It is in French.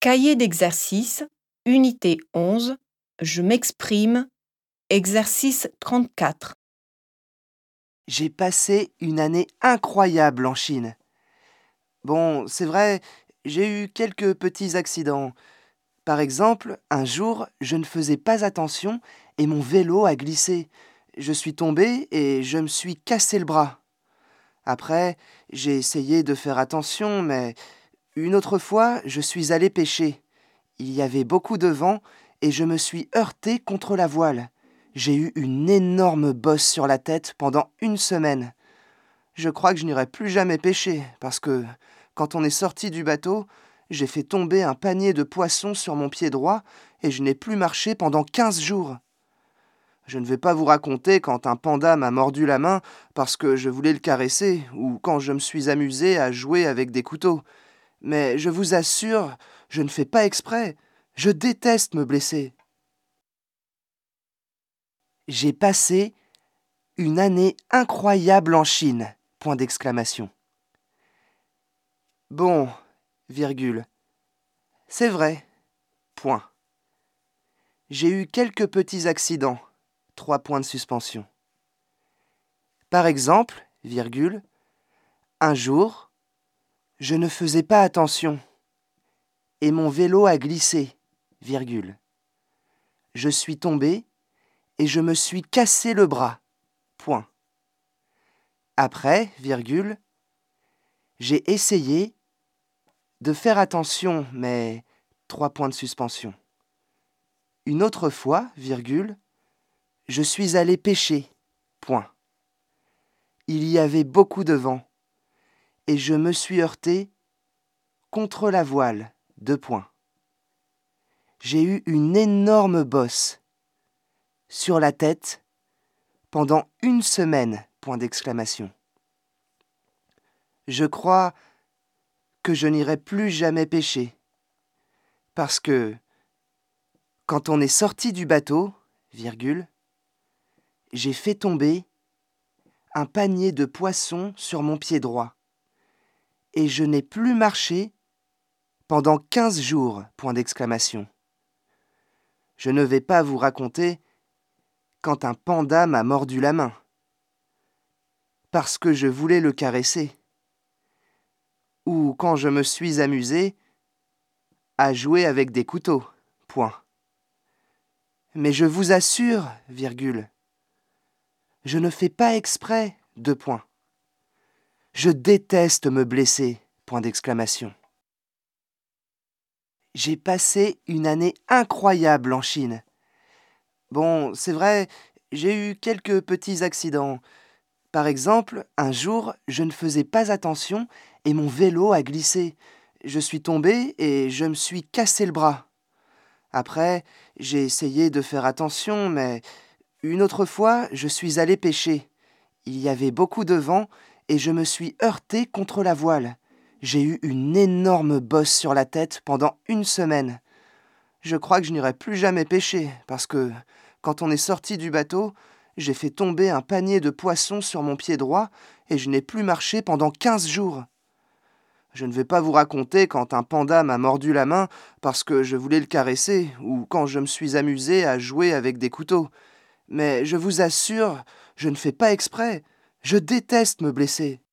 Cahier d'exercice, unité 11, je m'exprime, exercice 34. J'ai passé une année incroyable en Chine. Bon, c'est vrai, j'ai eu quelques petits accidents. Par exemple, un jour, je ne faisais pas attention et mon vélo a glissé. Je suis tombé et je me suis cassé le bras. Après, j'ai essayé de faire attention, mais une autre fois, je suis allé pêcher. Il y avait beaucoup de vent et je me suis heurté contre la voile. J'ai eu une énorme bosse sur la tête pendant une semaine. Je crois que je n'irai plus jamais pêcher, parce que, quand on est sorti du bateau, j'ai fait tomber un panier de poissons sur mon pied droit et je n'ai plus marché pendant 15 jours. Je ne vais pas vous raconter quand un panda m'a mordu la main parce que je voulais le caresser ou quand je me suis amusé à jouer avec des couteaux. Mais je vous assure, je ne fais pas exprès. Je déteste me blesser. J'ai passé une année incroyable en Chine. Point d'exclamation. Bon, virgule. C'est vrai. Point. J'ai eu quelques petits accidents. 3 points de suspension. Par exemple, virgule, un jour, je ne faisais pas attention et mon vélo a glissé, virgule. Je suis tombé et je me suis cassé le bras. Point. Après, virgule, j'ai essayé de faire attention, mais 3 points de suspension. Une autre fois, virgule, je suis allé pêcher. Point. Il y avait beaucoup de vent et je me suis heurté contre la voile. 2 points. J'ai eu une énorme bosse sur la tête pendant une semaine. Point d'exclamation. Je crois que je n'irai plus jamais pêcher parce que quand on est sorti du bateau, virgule, j'ai fait tomber un panier de poissons sur mon pied droit et je n'ai plus marché pendant 15 jours. Point d'exclamation. Je ne vais pas vous raconter quand un panda m'a mordu la main parce que je voulais le caresser ou quand je me suis amusé à jouer avec des couteaux. Point. Mais je vous assure, virgule, je ne fais pas exprès. 2 points. Je déteste me blesser. Point d'exclamation. J'ai passé une année incroyable en Chine. Bon, c'est vrai, j'ai eu quelques petits accidents. Par exemple, un jour, je ne faisais pas attention et mon vélo a glissé. Je suis tombé et je me suis cassé le bras. Après, j'ai essayé de faire attention, mais une autre fois, je suis allé pêcher. Il y avait beaucoup de vent et je me suis heurté contre la voile. J'ai eu une énorme bosse sur la tête pendant une semaine. Je crois que je n'irai plus jamais pêcher parce que, quand on est sorti du bateau, j'ai fait tomber un panier de poissons sur mon pied droit et je n'ai plus marché pendant 15 jours. Je ne vais pas vous raconter quand un panda m'a mordu la main parce que je voulais le caresser ou quand je me suis amusé à jouer avec des couteaux. Mais je vous assure, je ne fais pas exprès. Je déteste me blesser.